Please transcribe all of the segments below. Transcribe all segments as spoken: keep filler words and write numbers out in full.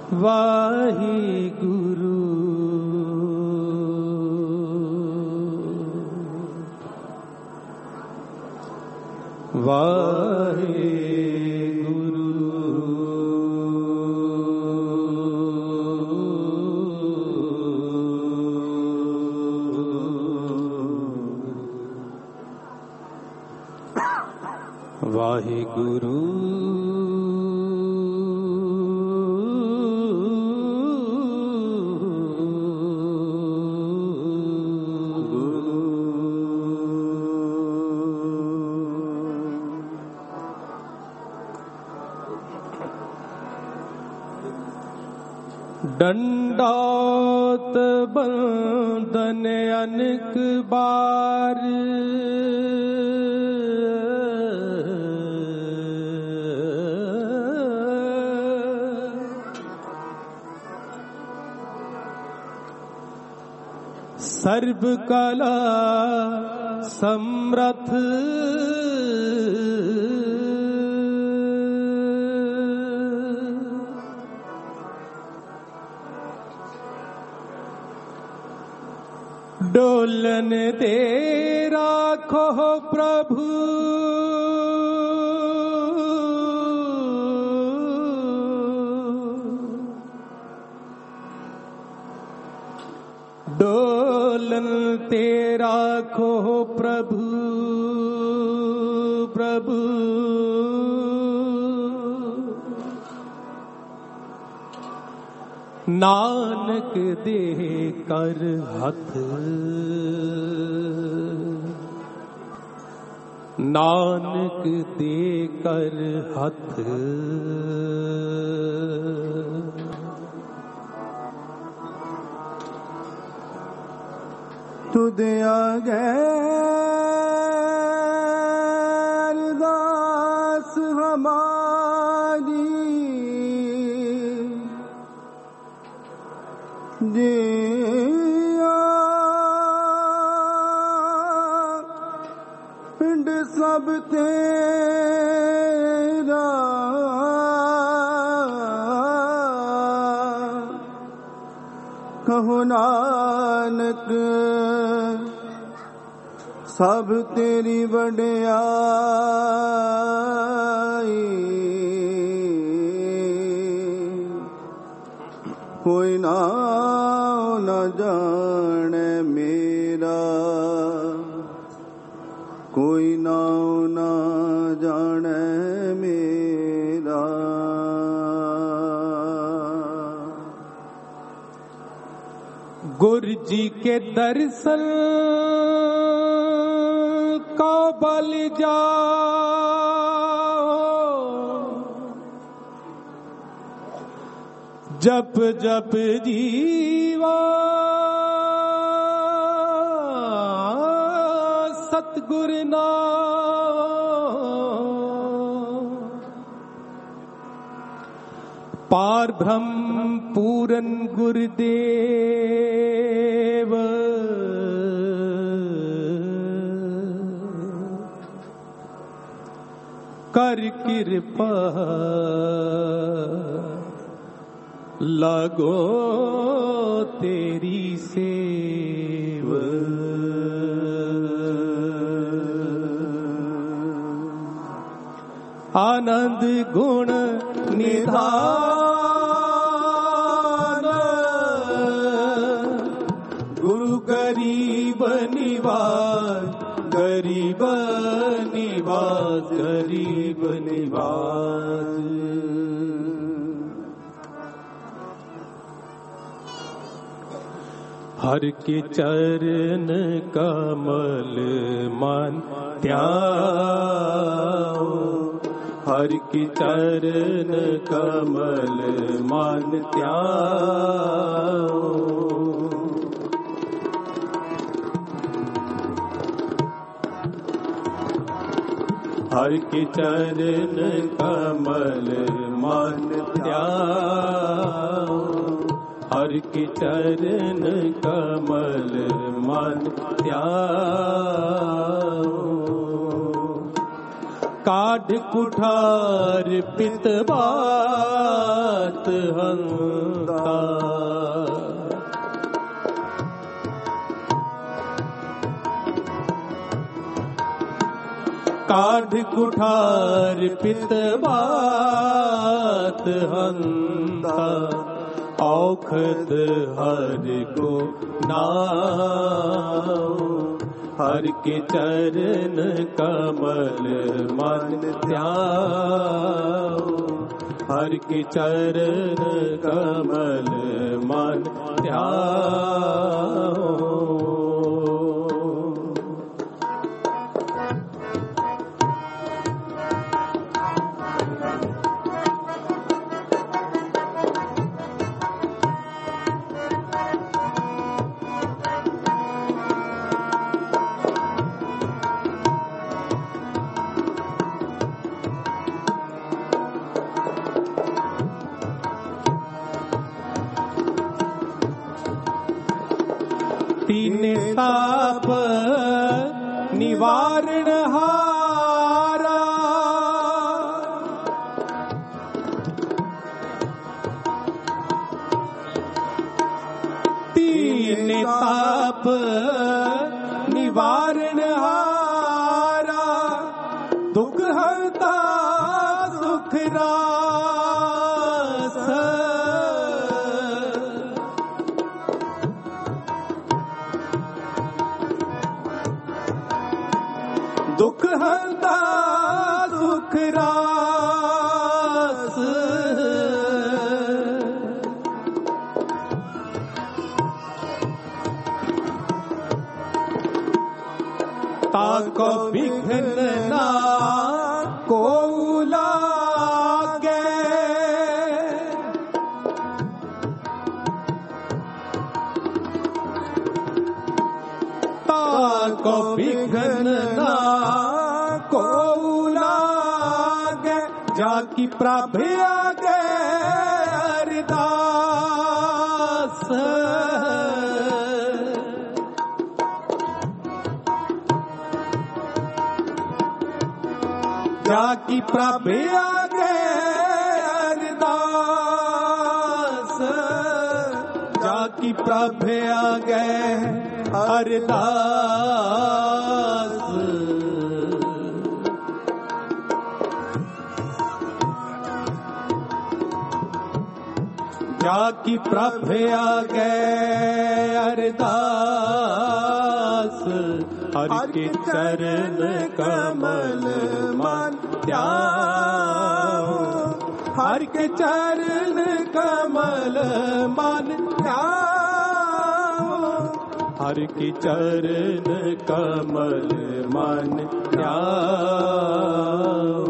वाहिगुरु वाहिगुरु वाहिगुरु दंडौत बंदन अनेक बार सर्व कला समर्थ डोलन दे राखो प्रभु डोलन ते राखो प्रभु प्रभु नानक दे कर हथ नानक दे कर हथ तुद आगे अरदास हमारी जिया पिंड सब तेरा कहो नानक सब तेरी वड्याई कोई ना न जाने मेरा कोई ना न जाने मेरा गुरु जी के दर्शन का बल जाओ जप जप जीवा सतगुरु नाम पार ब्रह्म पूरन गुरुदेव कर कृपा लगो तेरी सेव आनंद गुण निधान गुरु गरीब निवास गरीब निवास गरीब निवास हर के चरण कमल मन त्याओ हर के चरण कमल मन त्याओ हर के चरण कमल मन त्याओ हर के चरण कमल मन त्याओ काढ़ कुठार पित बात हंता काढ़ कुठार पित बात हंता औखद हर को नाम हर के चरण कमल मन ध्यान हर के चरण कमल मन ध्यान तीन ताप निवारण हारा तीन ताप निवारण हारा दुख हरता सुख रास दुख हरता सुख रास ताको विघ्न ना को लागे ताको विघ्न ना को लागे जाकी प्रभ आगे अरदास जाकी प्रभ आगे अरदास जाकी प्रभ आगे अरदास जाकी प्रभ आगे अरदास हर के चरण कमल मन ध्यान हर के चरण कमल मन ध्यान हर के चरण कमल मन ध्यान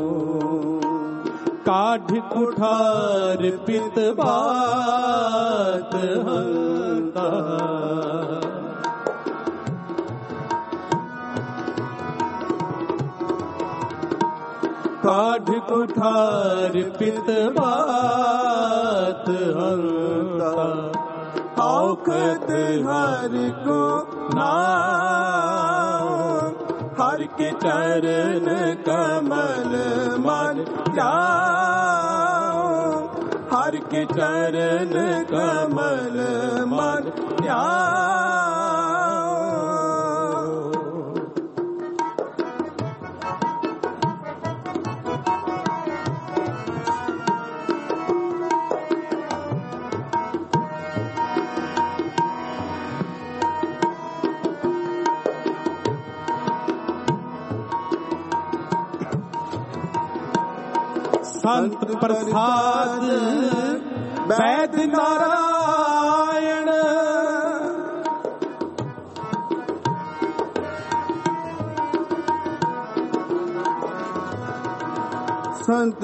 काढ़ कुठार पित बात हंता काढ़ कुठार पित बात हंता औखद हर को नाम हर के चरण कमल मन ध्यान हर के चरण कमल मन ध्यान संत प्रसाद वैद नारायण संत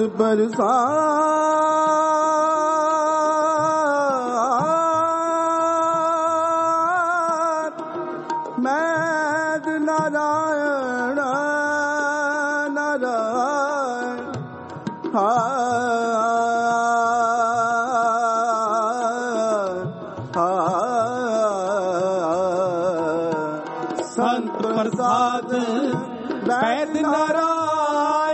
प्रसाद वैद नारायण नारायण संत प्रसाद वैद नारायण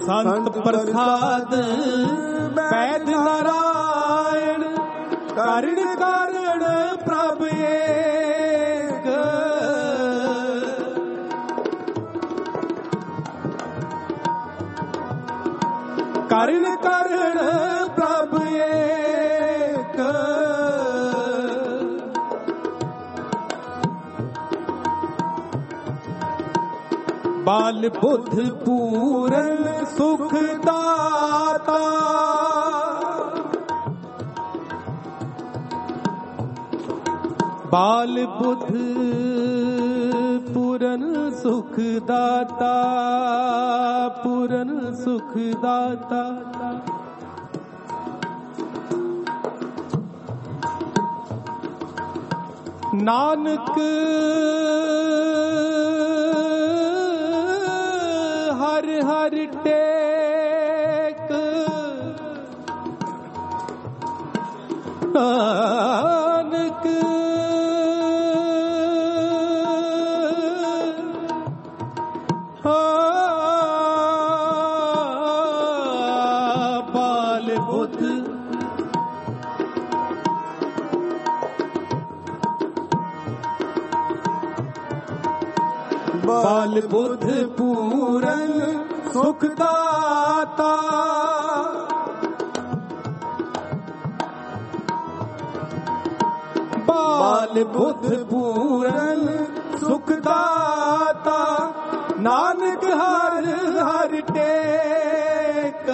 संत प्रसाद वैद नारायण कारण कारण प्रभ एक कारण कारण प्रभ एक बाल बुद्ध पूरन सुख दाता बाल बुद्ध पूरन सुख दाता पूरन सुख दाता नानक हर हर टेक नानक बाल बुद्ध बाल बुद्ध पूरन सुख दाता बाल बुद्ध पूरन सुख दाता नानक हर हर टेक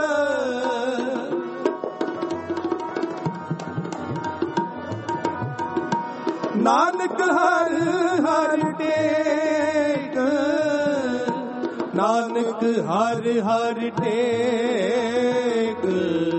नानक हर हर टेक नानक हर हर टेक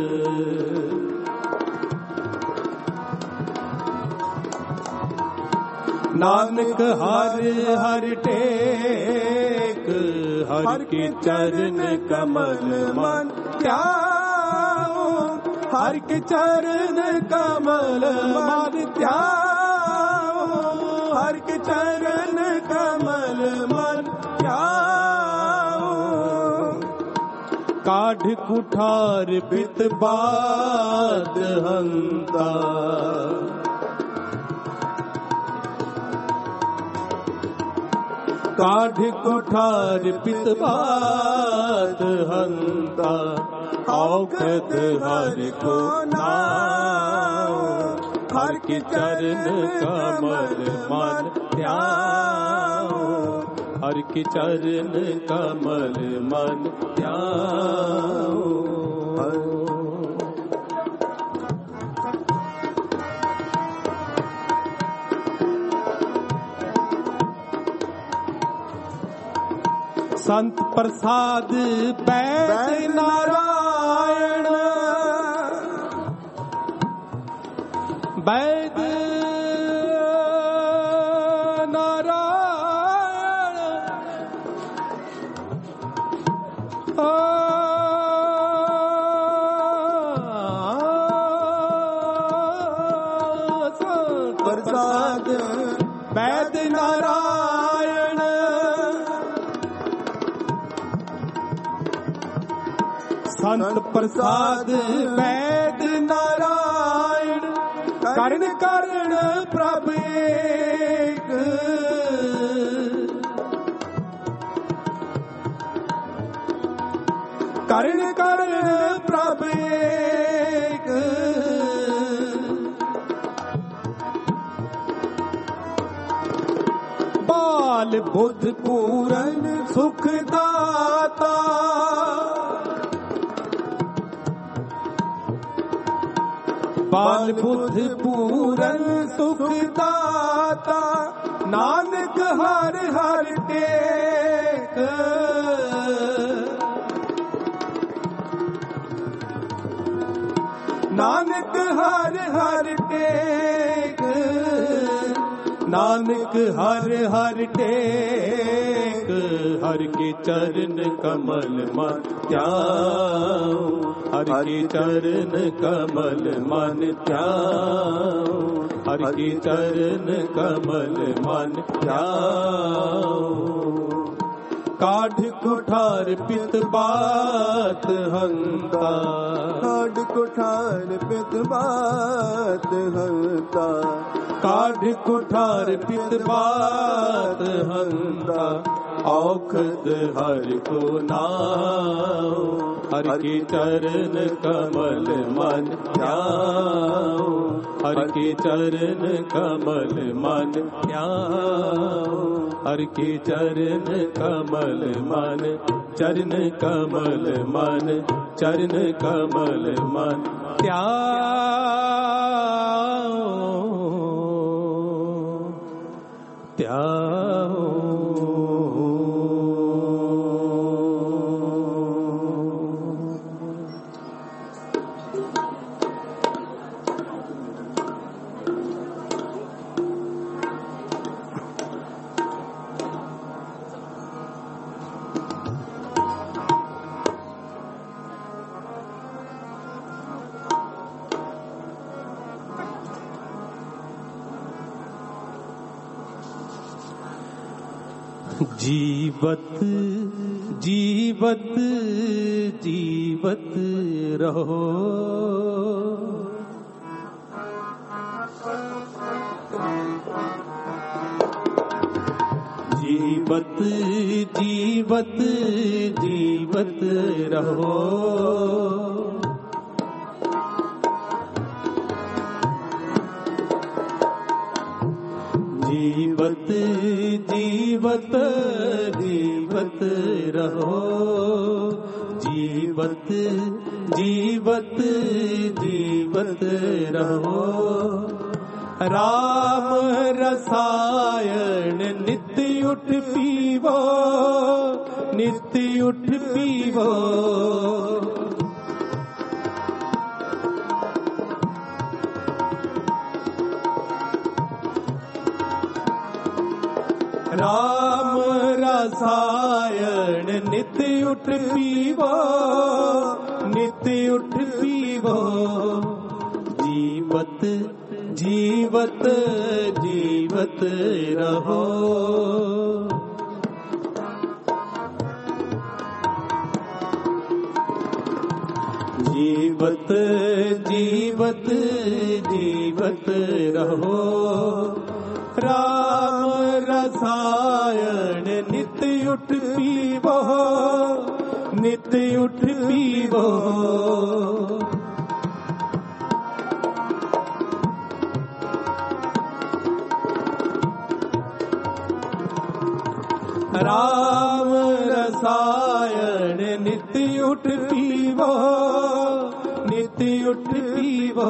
नानक हर हर टेक हर के चरण कमल मन ध्याओ हर के चरण कमल मन ध्याओ हर के चरण कमल मन ध्याओ काढ़ कुठार पित बाद हंता काढ़ कुठार पित बाद हंता औखद हर को नाम हर के चरण कमल मन ध्याओ हर के चरण कमल मन ध्याओ संत प्रसाद वैद नारायण वैद नारायण ओ संत प्रसाद वैद नारायण संत प्रसाद वैद नारायण करण करण प्रभ एक करण करण प्रभ एक बाल बुद्ध पूरन सुख दाता बाल बुद्ध पूरन सुख दाता नानक हर हर टेक नानक हर हर टेक नानक हर हर टेक हर के चरण कमल मन ध्याओ हर के चरण कमल मन ध्याओ हर के चरण कमल मन ध्याओ काढ़ कुठार पित बात हंता, काढ़ कुठार पित बात हंता, काढ़ कुठार पित बात हंता, औखद हर को नाम, हर के चरण कमल मन ध्याओ, हर के चरण कमल मन ध्याओ, हर के चरण कमल मन, चरण कमल मन, चरण कमल मन त्याओ, त्याओ। जीवत जीवत जीवत रहो, जीवत जीवत जीवत रहो, जीवत जीवत जीवत रहो, जीवत जीवत जीवत रहो। राम रसायन नित्य उठ पीवो, नित्य उठ पीवो, राम रसायन नित्य उठ पीवो, नित्य उठ पीवो। जीवत जीवत जीवत रहो, जीवत जीवत जीवत रहो। राम रसायन नित्य उठ पीवो, नित्य उठ पीवो। राम रसायन नित्य उठ पीवो, नित्य उठ पीवो।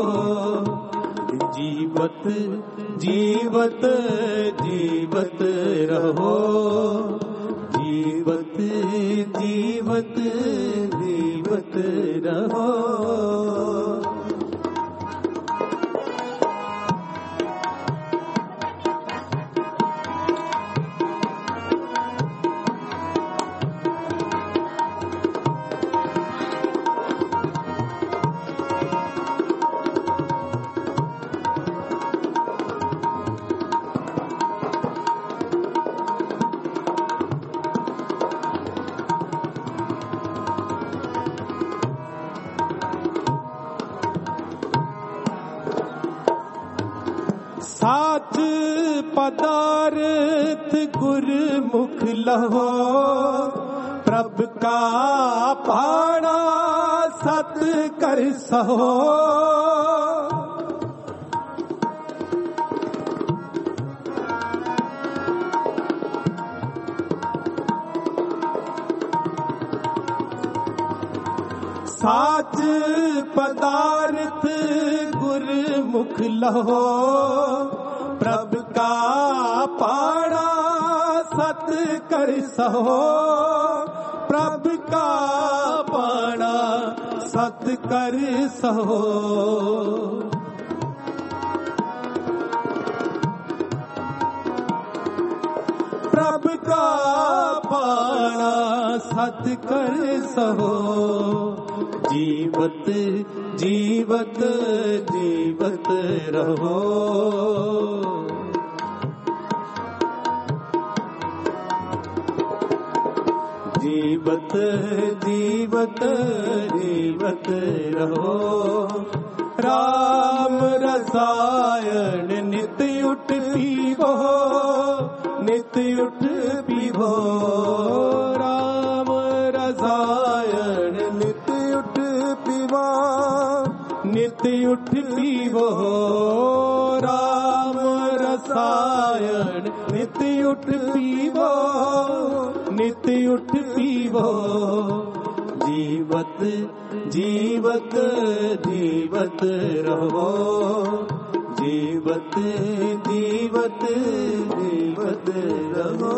जीवत जीवत जीवत रहो, जीवत जीवत जीवत रहो। साच पदार्थ गुरमुख लहो, प्रभ का पाणा सत कर सहो। साच पदार्थ गुरमुख लहो, प्रभ का पाणा सत कर सहो। प्रभ का पाणा सत कर सहो। प्रभ का पाणा सत कर सहो। जीवत जीवत जीवत रहो, जीवत जीवत जीवत रहो। राम रसायन नित उठ पीवो, नित उठ पीवो। राम रसायन नित उठ पीवा, नित उठ पीवो। राम रसायन नित उठ पीवो, नित उठ पीवो। जीवत जीवत जीवत रहो। जीवत जीवत जीवत रहो।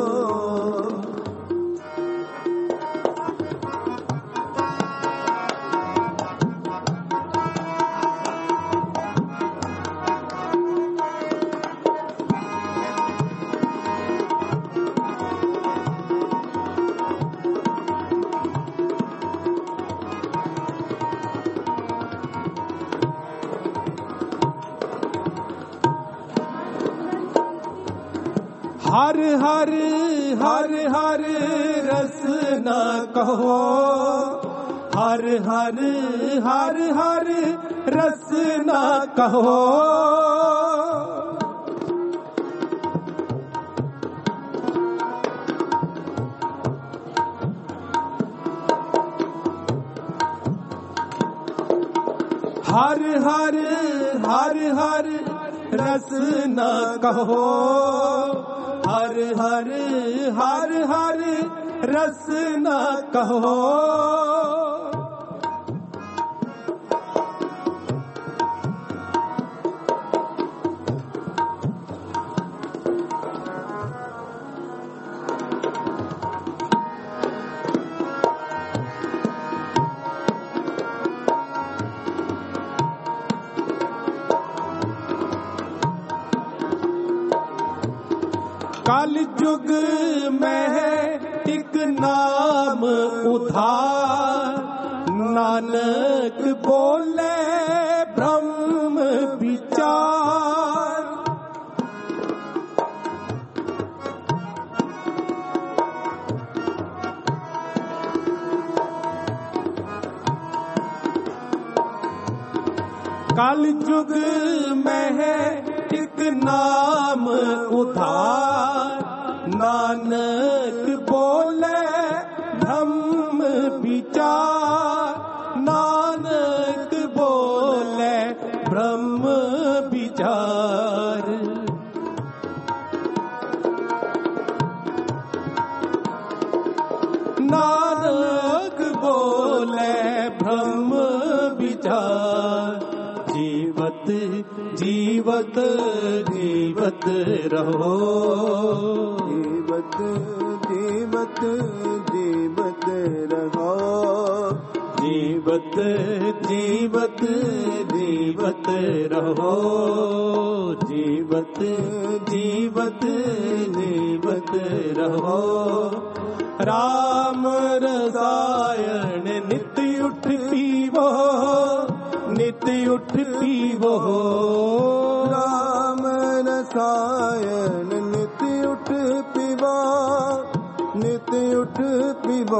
हर हर हर हर रस न कहो, हर हर हर हर रस न कहो। हर हर हर हर रस न कहो, हर हर हर हर रस न कहो। कल युग में एक नाम उधार, नानक बोले ब्रह्म विचार। कल युग में एक नाम उधार, नानक बोले ब्रह्म विचार। नानक बोले ब्रह्म विचार। नानक बोले ब्रह्म विचार। जीवत जीवत जीवत रहो। जीवत जीवत जीवत रहो। जीवत जीवत जीवत रहो। जीवत जीवत जीवत रहो। राम रसायन नित उठ पीवो, नित उठ पीवो। राम रसायन नित उठ पीवा, नित उठ पीवा।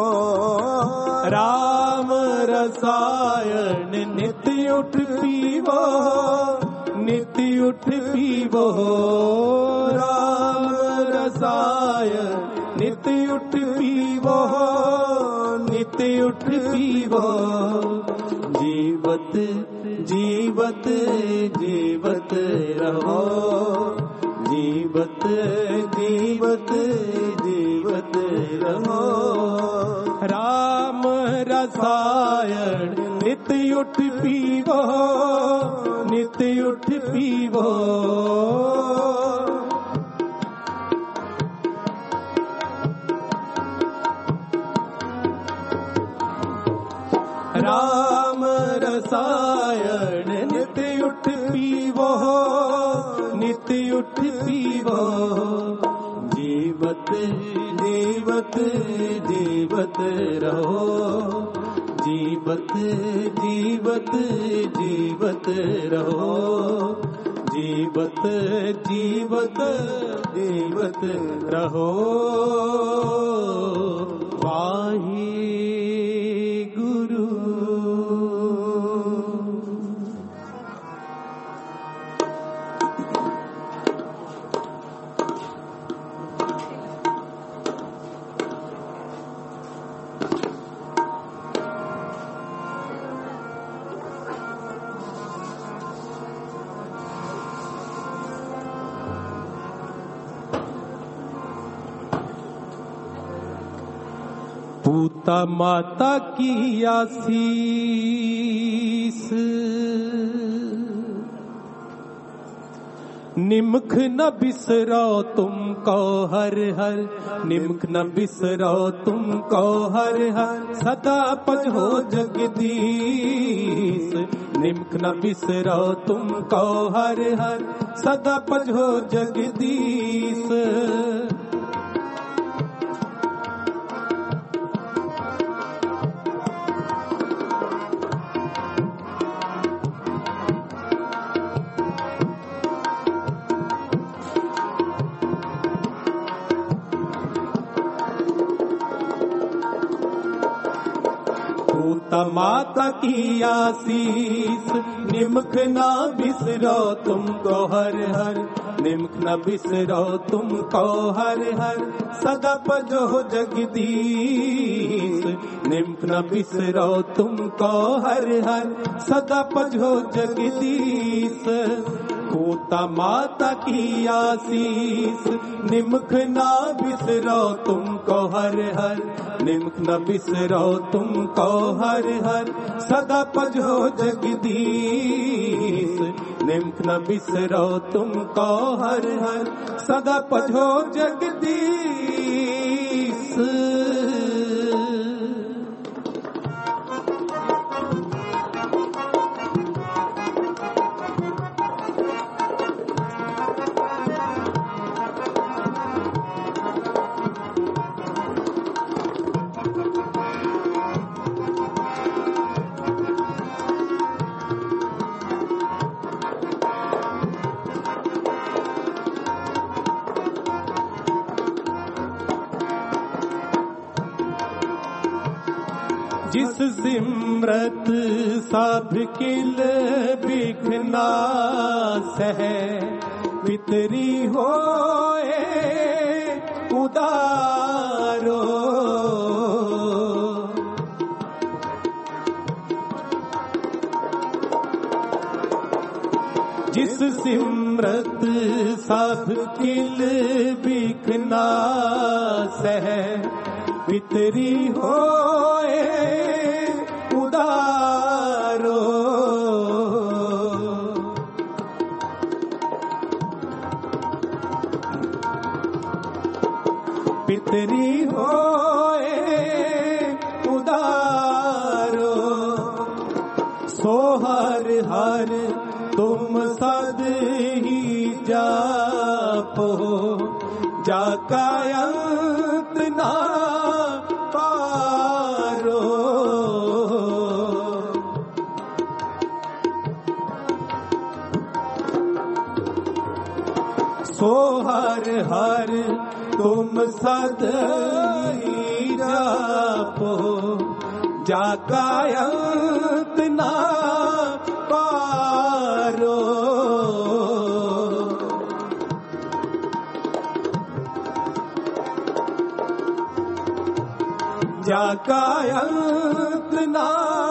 राम रसायन नित उठ पीवो, नित उठ पीवो। राम रसायन नित उठ पीवो, नित उठ पीवो। जीवत जीवत जीवत रहो। जीवत जीवत जीवत रहो। राम रसायन नित उठ पीवो, नित उठ पीवो। राम रसायन नित उठ पीवो, नित उठ पीवो। जीवत जीवत जीवत रहो। जीवत जीवत जीवत रहो। जीवत जीवत जीवत रहो। वाहिगुरु। पूता माता की आसीस निमख न बिसरो तुमको हर हर, निमख न बिसरो तुमको हर हर, सदा पजो जगदीश। निमख न बिसरो तुमको हर हर, सदा पजो जगदीश। माता की आसीस निमख ना बिसरो तुमको हर हर, निमख न बिसरो तुमको हर हर, सदा पजो जगदीश। निमख न बिसरो तुमको हर हर, सदा पजो जगदीश। पूता माता की आसीस निमख ना बिसरो तुमको हर हर, निमख न बिसरो तुमको हर हर, सदा पजो जगदीश। निमख न बिसरो तुमको हर हर, सदा पजो जगदीश। जिस सिमरत सब किल बिखना सह, पितरी होए उदारो। जिस सिमरत सब किल बिखना सह, पितरी होए उदारो। पितरी होए उदारो। सो हर हर तुम सद ही जापो, जाका अंत ना पारो। सो हर हर तुम सद ही जापो, जाका अंत ना पारो। जाका अंत ना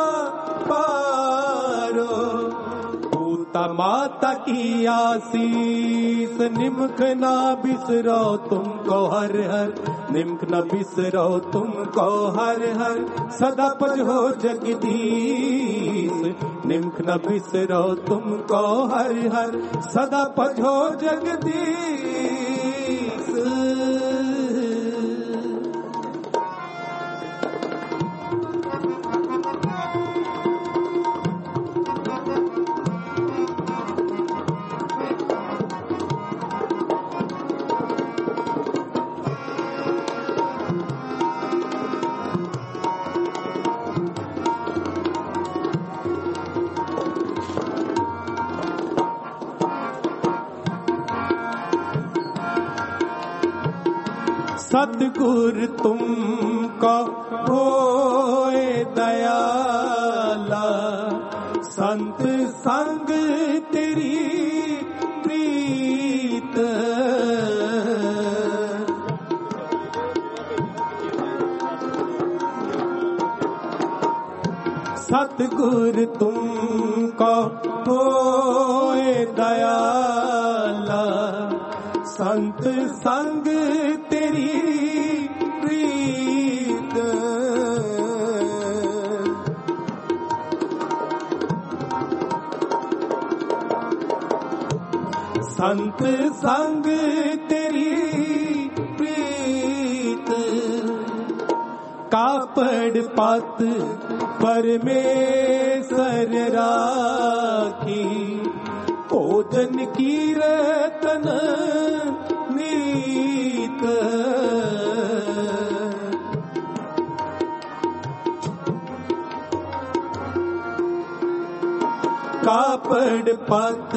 पारो। पूता माता की आसीस निमख ना बिसरो तुमको हर हर, निमख न बिसरो तुमको हर हर, सदा पजो जगदीश। निमख न बिसरो तुमको हर हर, सदा पजो जगदीश। सतगुर तुमको होए दयाला, संत संग तेरी प्रीत। सतगुर तुमको होए दयाला, संत संग तेरी प्रीत। संत संग तेरी प्रीत। कापड़ पत परमेश्वर राखी, भोजन कीर्तन नीत। कापड़ पत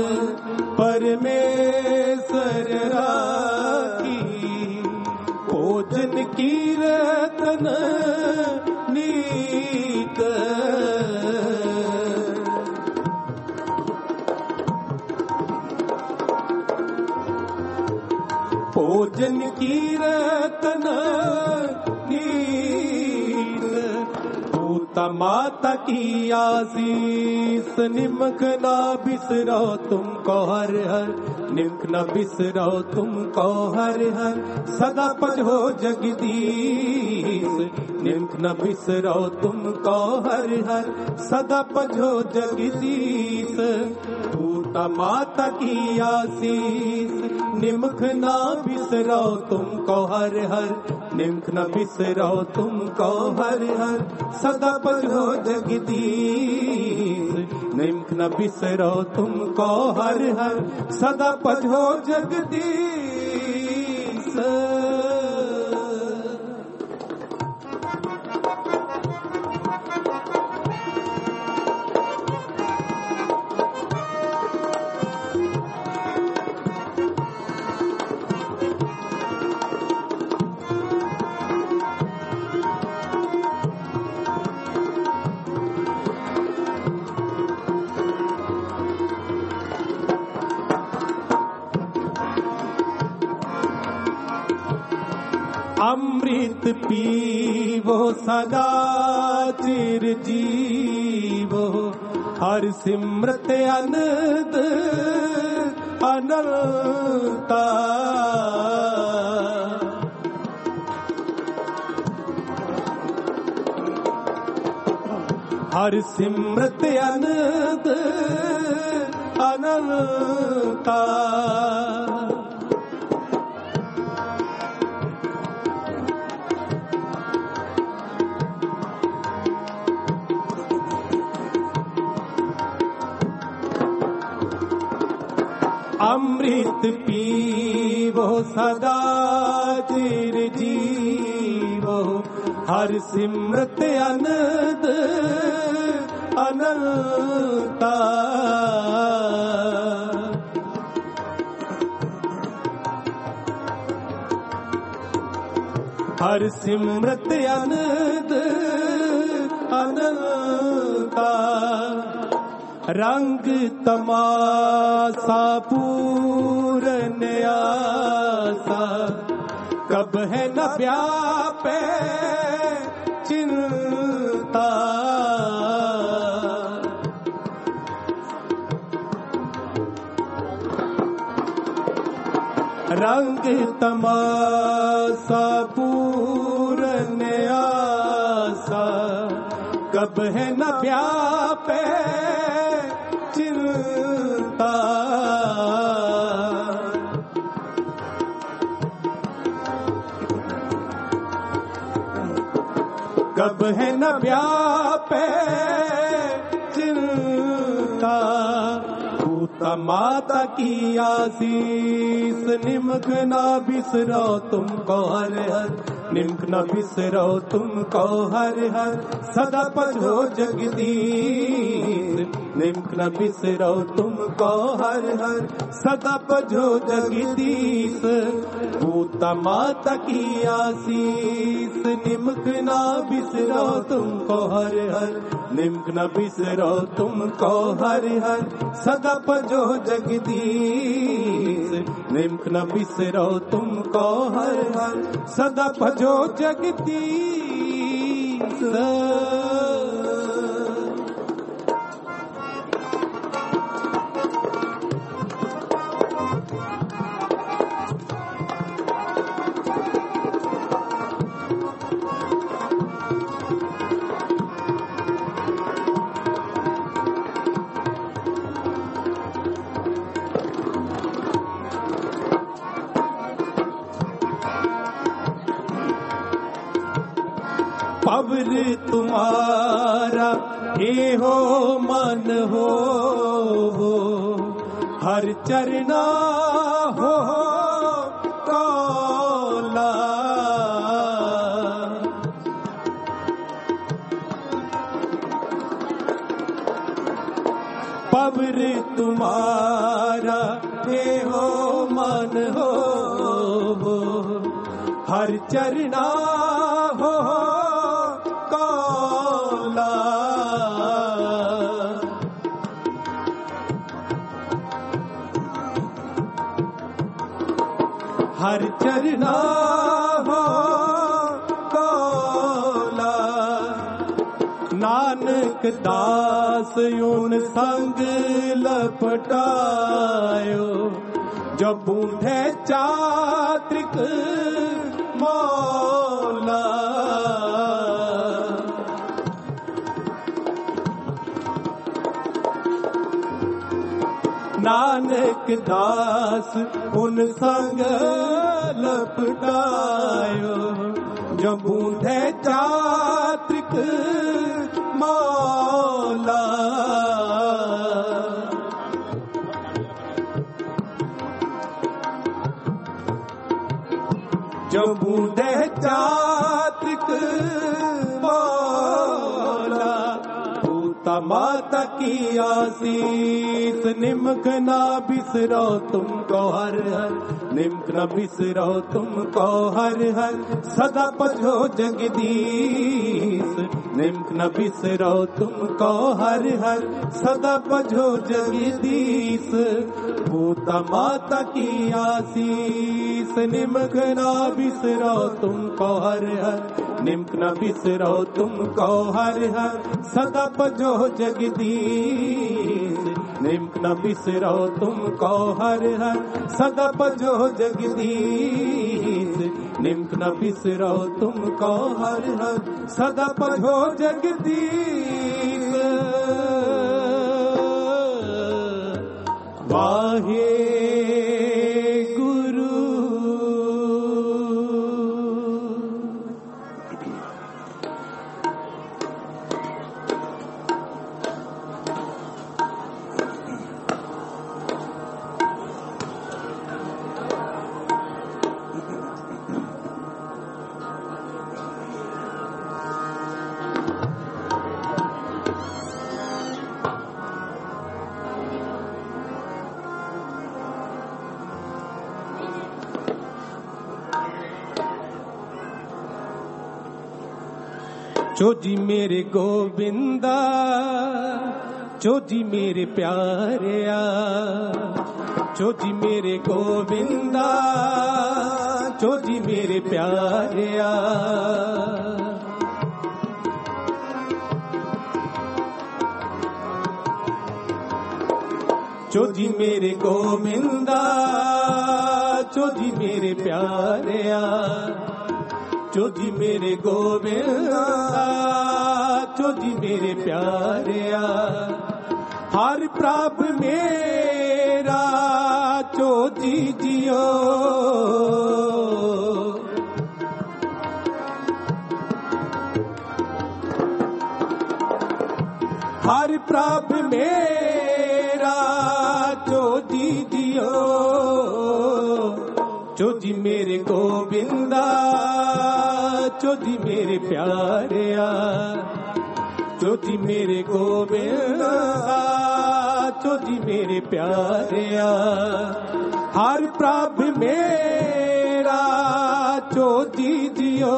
परमेश्वर राखी, भोजन कीर्तन नीत। भोजन कीर्तन नीत। पूता माता की आशीष, निमक ना बिसरो तुमको हर हर, निमक न बिसरो तुमको हर हर। सदा पढ़ो जगदीश, निमक न बिसरो तुमको हर हर, सदा पढ़ो जगदीश। पूता माता की आशीष, निमक ना बिसरो तुमको हर हर, निमक न बिसरो तुमको हर हर। सदा पढ़ो जगदीश, निमक न बिसरो तुमको हर हर, सदा पढ़ो जगदीश। अमृत पीवो सदा चिर जीवो, हर सिमरत अनंत अनंता। हर सिमरत अनंत अनंता। अमृत पीवो सदा चिर जीवो, हर सिमरत अनंत अनंता। हर सिमरत अनंत अनंता। रंग तमाशा पूरन आसा, कब है न व्यापे चिंता। रंग तमाशा पूरन आसा, कब है न व्यापे चिंता। कब है न व्यापे चिंता। पूता माता की आशीष, निमक ना बिसरो तुमको हर हर, निमक न बिसरो तुमको हर हर। सदा पढ़ो जगदीश, निमक न बिसरो तुमको हर हर, सदा पढ़ो जगदीश। पूत पूता माता की आशीष निमक ना बिसरो तुमको हर हर निमक न बिसरो तुमको हर हर सदा भजो जगदीश निमक न बिसरो तुमको हर हर सदा भजो जगदीश। पवर तुम्हारा हे हो मन हो हर चरना हो कौला पवर तुम्हारा हे हो मन हो हर चरना हो हर चरना हो कौला नानक दास उन संग लपटायो जब बूंदे चात्रिक मौला नानक दास उन संग लपटायो जो बूंदे चात्रिक मौला जो बूंदे चात्रिक मौला पूता माता की आशीष निमक ना बिसरो तुमको हर हर निमक न बिसरो तुमको हर हर सदा भजो जगदीश निमक न बिसरो तुमको हर हर सदा भजो जगदीश पूता माता की आशीष निमक ना बिसरो तुमको हर हर निमक न बिसरो तुमको हर हर सदा भजो जगदीश निमक न बिसरो तुमको हर हर सदा भजो जगदीश निमक न बिसरो तुमको हर हर सदा भजो जगदीश। वाहे चोजी मेरे गोविंदा चोजी मेरे प्यारिया चोजी मेरे गोविंदा चोजी मेरे प्यारिया चोजी मेरे गोविंदा चोजी मेरे प्यारिया चोजी मेरे गोविंदा चोजी मेरे प्यारिया हर प्रभ मेरा चोजी जियो हर प्रभ मेरा चोजी जियो चोजी मेरे गोविंदा चोजी मेरे प्यारिया चोजी मेरे गोविंदा चोजी मेरे प्यारिया हर प्रभ मेरा चोदी जियो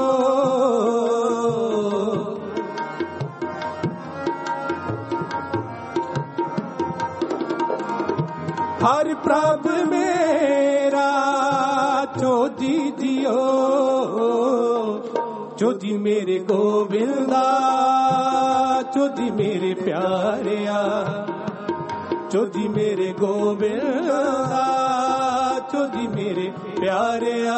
हर प्रभ मेरा चोदी जियो चोदी मेरे गोविंदा चोदी मेरे प्यारिया चोदी मेरे गोविंदा चोदी मेरे प्यारिया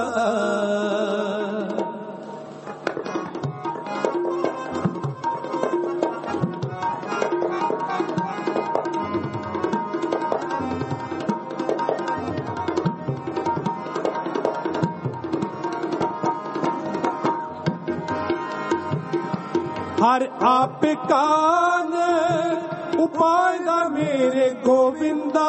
हर आप कान उपाय दा मेरे गोविंदा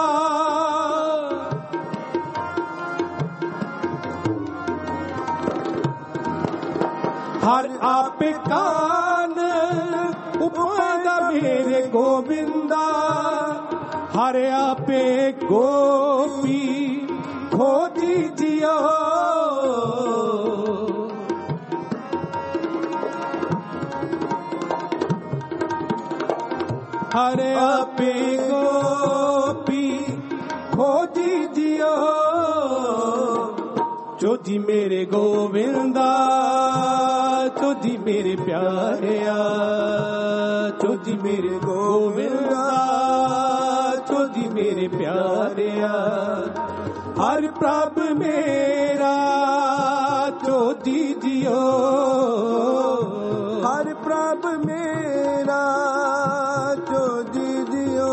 हर आप कान उपाय दा मेरे गोविंदा हर आपे गोपी खोजी जियो हरे आपे गोपी खोजी जियो चोदी मेरे गोविंदा चोदी मेरे प्यारिया चोदी मेरे गोविंदा चोदी मेरे प्यारिया हर प्रभ मेरा चोदी जियो हर प्रभ मेरा चोदी जियो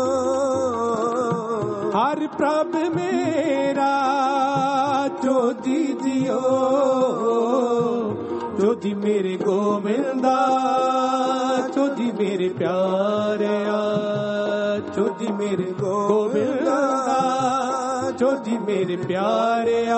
हर प्रभ मेरा चोदी जियो चोदी मेरे गोविंदा चोदी मेरे प्यारिया चोदी मेरे गोविंदा चोदी मेरे प्यारिया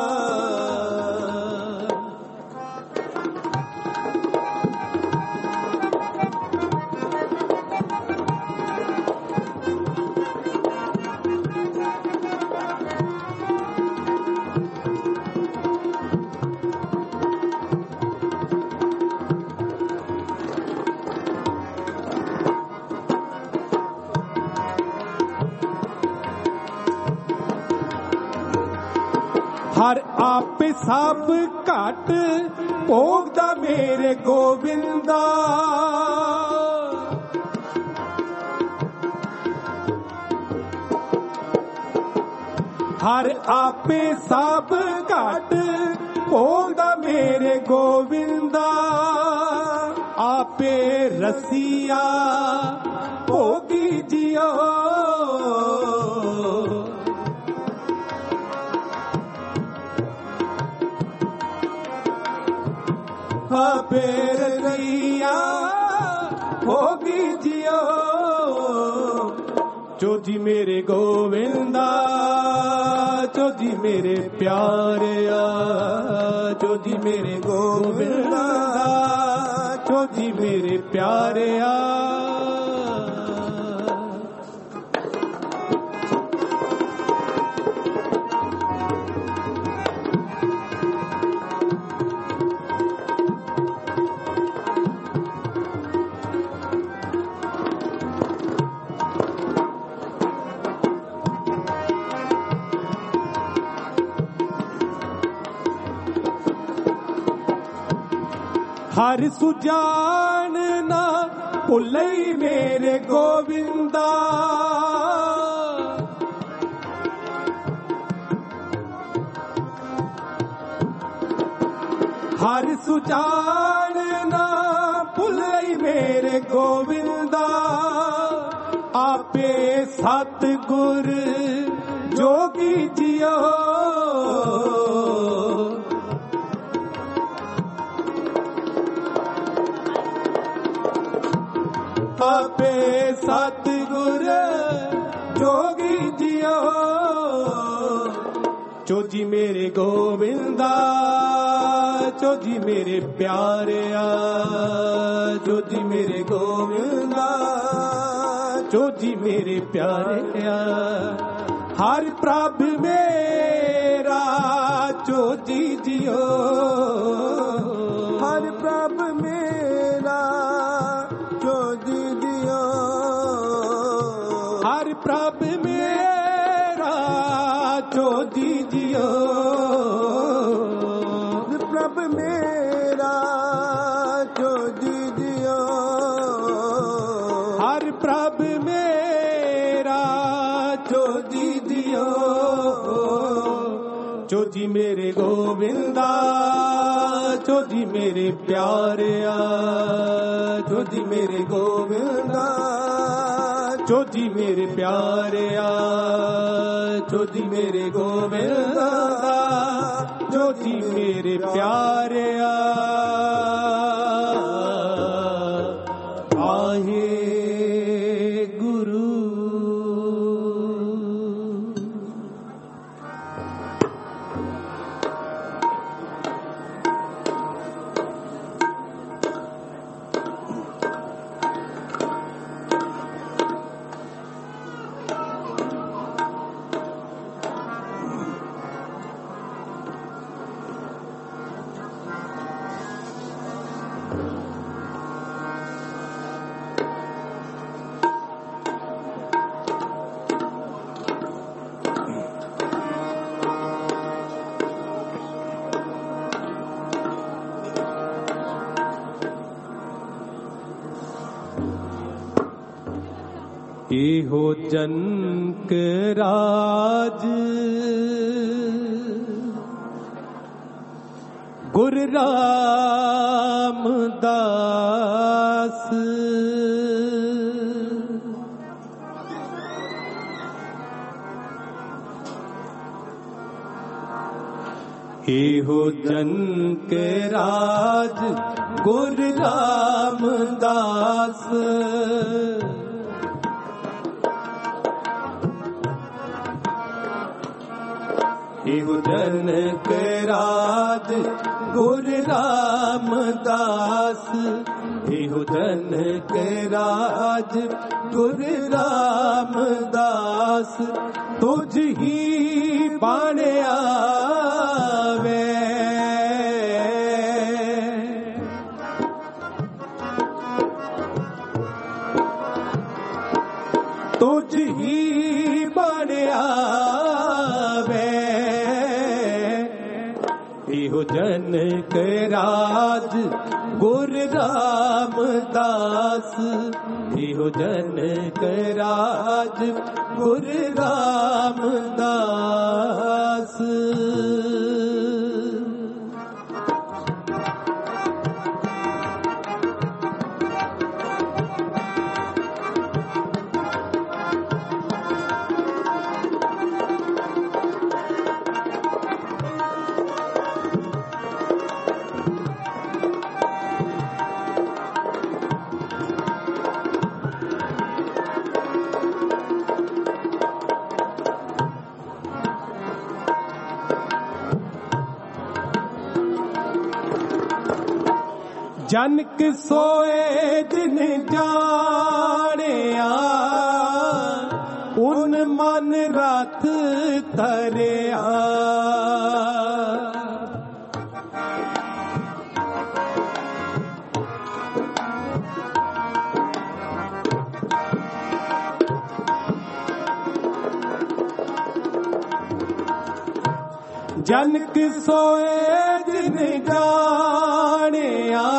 हर आप सब घट भोगदा मेरे गोविंदा हर आप सब घट भोगदा मेरे गोविंदा आपे रसिया भोगी जियो फेर रैया होगी जियो चोदी मेरे गोविंदा चोदी मेरे प्यारिया चोदी मेरे गोविंदा चोदी मेरे प्यारिया हर सुजान ना भुलई मेरे गोविंदा हर सुजान ना भुलई मेरे गोविंदा आपे सतगुर जोगी जियो आपे सतगुर जोगी जियो चोजी मेरे गोविंदा चोजी मेरे प्यारिया चोजी मेरे गोविंदा चोजी मेरे प्यारिया हर प्रभ मेरा चोजी जियो हर प्रभ मेरा चोजी जियो हर प्रभ मेरा चोजी जियो प्रभ मेरा चोजी जियो हर प्रभ मेरा चोजी जियो चोजी मेरे गोविंदा चोजी मेरे प्यारिया चोजी मेरे गोविंदा चोजी मेरे प्यारिया चोजी मेरे गोविंदा चोजी मेरे प्यारिया आहे गुरु हो जनक राज गुरु रामदास हे हो जनक राज गुरु रामदास एहो जनक राज गुरु रामदास एहो जनक राज गुरु रामदास तुझ ही बाण आवे तुझ ही बाण आवे एहो जनक राज गुरु रामदास एहो जनक राज गुरु रामदास जनक सोए दिन जानिया उन मन रथ तरिया जनक सोए दिन जानिया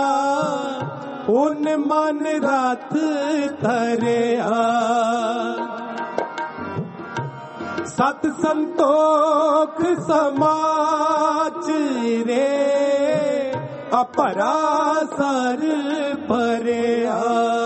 उन मन रथ तरिया सत संतोख समाच रे अपरा सर परिया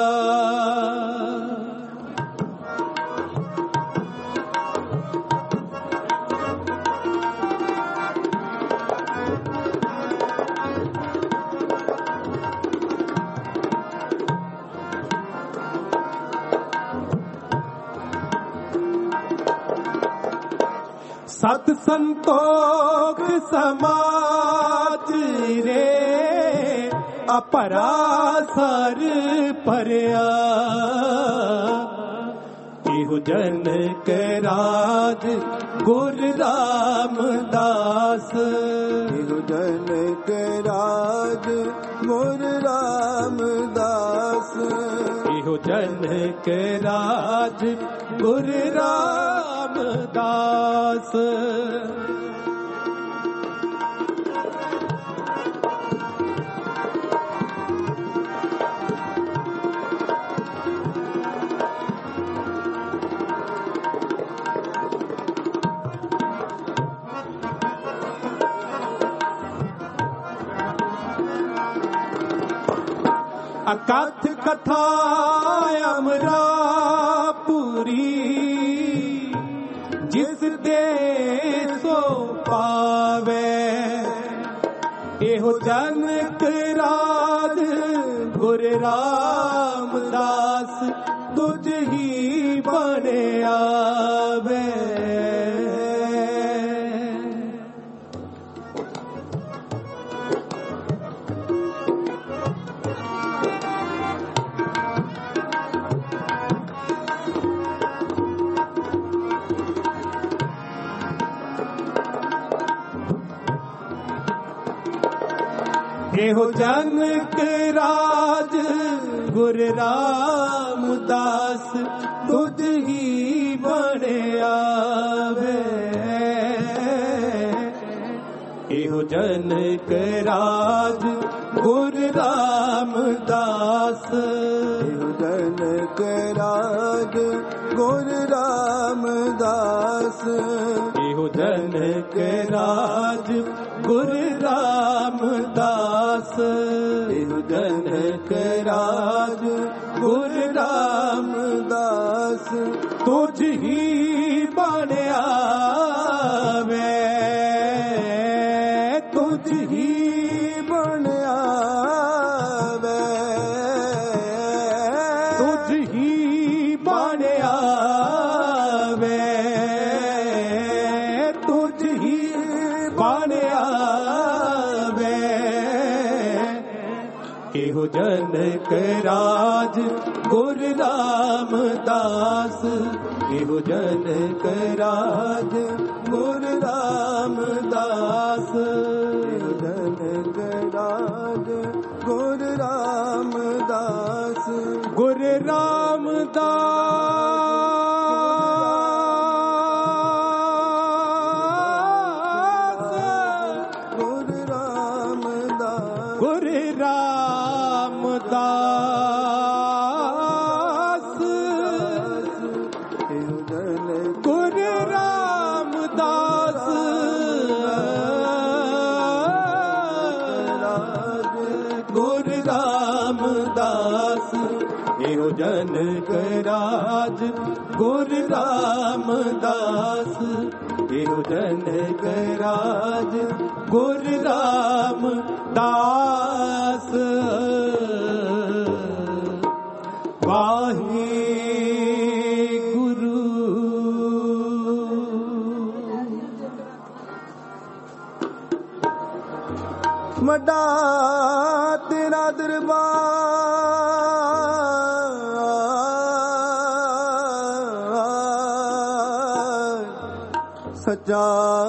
सत संतोख समाज रे अपरा सर परिया एहो जनक राज ਗੁਰੂ ਰਾਮਦਾਸ। ਇਹੋ ਜਨ ਕੇ ਰਾਜ ਗੁਰੂ ਰਾਮਦਾਸ। ਇਹੋ ਜਨ ਕੇ ਰਾਜ ਗੁਰੂ ਰਾਮਦਾਸ। ਅਕਥ ਕਥਾ ਅਮਰਾਪੁਰੀ, ਜਿਸ ਦੇ ਸੋ ਪਾਵੇ। ਇਹੋ ਜਨਕ ਰਾਜ ਗੁਰੂ ਰਾਮਦਾਸ, ਤੁਝ ਹੀ ਬਣਿਆ ਵੇ। ਇਹੋ ਜਨਕ ਰਾਜ ਗੁਰੂ ਰਾਮਦਾਸ, ਤੁਝ ਹੀ ਬਣਿਆ ਵੇ। ਇਹੋ ਜਨਕ ਰਾਜ ਗੁਰੂ ਰਾਮਦਾਸ। ਇਹੋ ਜਨਕ ਰਾਜ ਗੁਰੂ ਰਾਮਦਾਸ। ਇਹੋ ਜਨਕ ਰਾਜ ਗੁਰੂ ਰਾਮਦਾਸ। ਇਹੋ ਜਨਕ ਰਾਜ ਗੁਰੂ ਰਾਮਦਾਸ, ਤੁਝ ਹੀ ਬਣਿਆ ਵੇ। ਤੁਝ ਹੀ ਬਣਿਆ ਵੇ। ਤੁਝ ਹੀ ਬਣਿਆ ਵੇ। ਤੁਝ ਹੀ ਬਣਿਆ ਵੇ। ਇਹੋ ਜਨਕ ਰਾਜ ਗੁਰੂ ਰਾਮਦਾਸ। ਇਹੋ ਜਨਕ ਰਾਜ ਗੁਰੂ ਰਾਮਦਾਸ। ਇਹੋ ਜਨਕ ਰਾਜ ਗੁਰੂ ਰਾਮਦਾਸ। ਗੁਰੂ ਰਾਮਦਾਸ। ਗੁਰੂ ਰਾਮਦਾਸ। ਗੁਰੂ ਰਾਮਦਾਸ। ਇਹੋ ਜਨਕ ਗੁਰੂ ਰਾਮਦਾਸ। ਗੁਰੂ ਰਾਮਦਾਸ। ਇਹੋ ਜਨਕ ਰਾਜ ਗੁਰੂ ਰਾਮਦਾਸ। ਇਹੋ ਜਨਕ ਰਾਜ ਗੁਰੂ ਰਾਮਦਾਸ। ਵਾਹਿਗੁਰੂ। ਵੱਡਾ ਤੇਰਾ ਦਰਬਾਰ, ਸੱਚਾ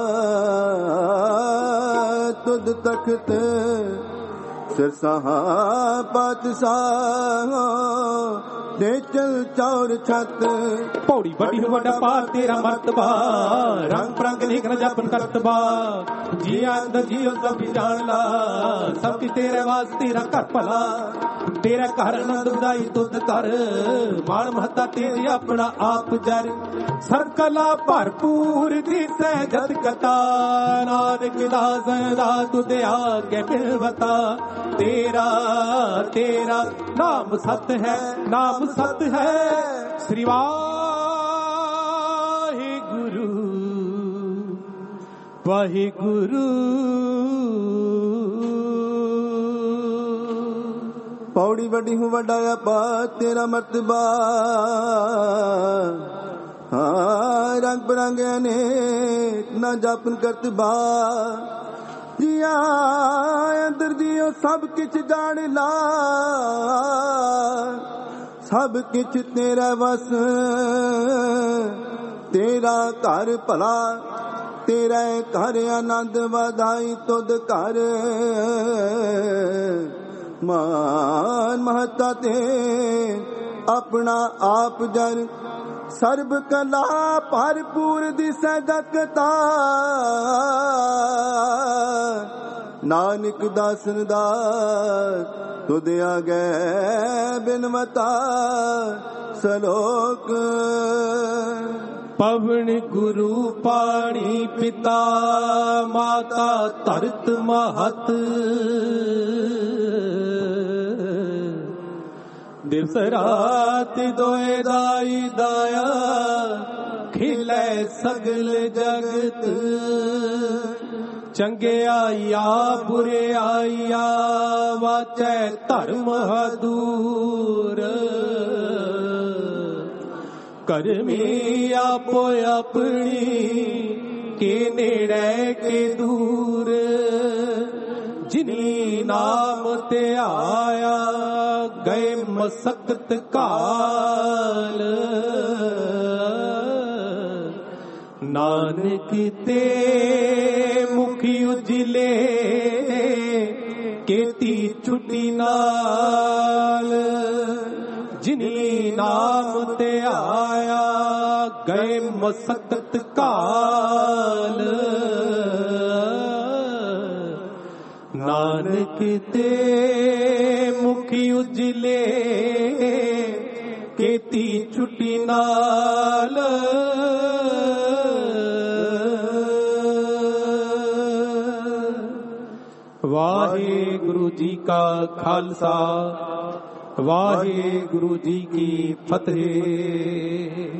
ਤੁਧ ਤਖਤ ਸਿਰਸਾਹਾ ਪਾਤਸ਼ਾਹ ਦੇ ਚਲ ਚੌਰ ਛੱਤ। ਪੌੜੀ ਵੱਡੀ ਨੂੰ ਵੱਡਾ ਪਾਰ ਤੇਰਾ ਮਰਤਬਾ, ਰੰਗ ਪ੍ਰੰਗ ਨੇਕ ਨ ਜਪਨ ਕਰਤਬਾ। ਜੀ ਅੰਦਰ ਜੀਓ ਸਭ ਜਾਣ ਲਾ, ਸਭ ਕੀ ਤੇਰੇ ਵਾਸ ਤੇਰਾ ਘਰ ਭਲਾ। ਤੇਰਾ ਘਰ ਆਨੰਦ ਵਧਾਈ ਤੁਧ ਕਰ, ਮਾਣ ਮਹੱਤਾ ਤੇਰੀ ਆਪਣਾ ਆਪ ਜਰ। ਸਰਕਲਾ ਭਰਪੂਰ ਦਿਸੈ ਜਤ ਕਤਾ, ਨਾਨਕ ਦਾਸ ਦਾ ਤੁਧ ਆਗੇ ਬਿਲਵਤਾ। ਤੇਰਾ ਤੇਰਾ ਨਾਮ ਸਤ ਹੈ, ਨਾਮ ਸਤ ਹੈ। ਸ੍ਰੀ ਵਾਹਿਗੁਰੂ ਵਾਹਿਗੁਰੂ। ਪੌੜੀ ਵੱਡੀ ਹੂੰ ਵੱਡਾ ਆਪਾ ਤੇਰਾ ਮਰਤਬਾ, ਹਾਂ ਰੰਗ ਬਰੰਗ ਅਨੇਕ ਨਾ ਜਾਪਨ ਕਰਤਬਾ। ਜੀਆ ਅੰਦਰ ਜੀਓ ਸਭ ਕਿਛ ਜਾਣ ਲਾ, ਸਭ ਕਿਛ ਤੇਰਾ ਵਸ ਤੇਰਾ ਘਰ ਭਲਾ, ਤੇਰੇ ਘਰ ਆਨੰਦ ਵਧਾਈ ਤੁਧ ਘਰ। ਮਾਨ ਮਹਤਾ ਤੇ ਆਪਣਾ ਆਪ ਜਰ, ਸਰਬ ਕਲਾ ਭਰਪੂਰ ਦਿਸੈ ਜਗਤਾ। ਨਾਨਕ ਦਾਸਨ ਦਾਸ ਤੁਧ ਆਗੇ ਬਿਨਵਤਾ ਸਲੋਕ। ਪਵਨ ਗੁਰੂ ਪਾਣੀ ਪਿਤਾ ਮਾਤਾ ਧਰਤ ਮਹਤ, ਦਿਵਸ ਰਾਤ ਦੋਏ ਦਾਈ ਦਾਇਆ, ਖਿਲੇ ਸਗਲ ਜਗਤ। ਚੰਗਿਆਈਆ ਬੁਰਿਆਈਆ ਵਾਚੈ ਧਰਮ ਹਦੂਰ। ਕਰਮੀ ਆਪੋ ਆਪਣੀ, ਕੇ ਨੇੜੇ ਕੇ ਦੂਰ। ਜਿਨੀ ਨਾਮ ਤੇ ਆਇਆ, ਗਏ ਮਸਕਤ ਕਾਲ। ਨਾਨਕ ਤੇ ਮੁਖੀ ਉਜਲੇ, ਕੀਤੀ ਛੁੱਟੀ ਨਾਲ। ਜਿਨੀ ਨਾਮ ਤੇ ਆਇਆ, ਗਏ ਮਸਕਤ ਕਾਲ। ਨਾਨਕ ਤੇ ਮੁਖੀ ਉਜਲੇ, ਕੀਤੀ ਛੁੱਟੀ ਨਾਲ। ਵਾਹਿਗੁਰੂ ਜੀ ਕਾ ਖਾਲਸਾ, ਵਾਹਿਗੁਰੂ ਜੀ ਕੀ ਫਤਿਹ।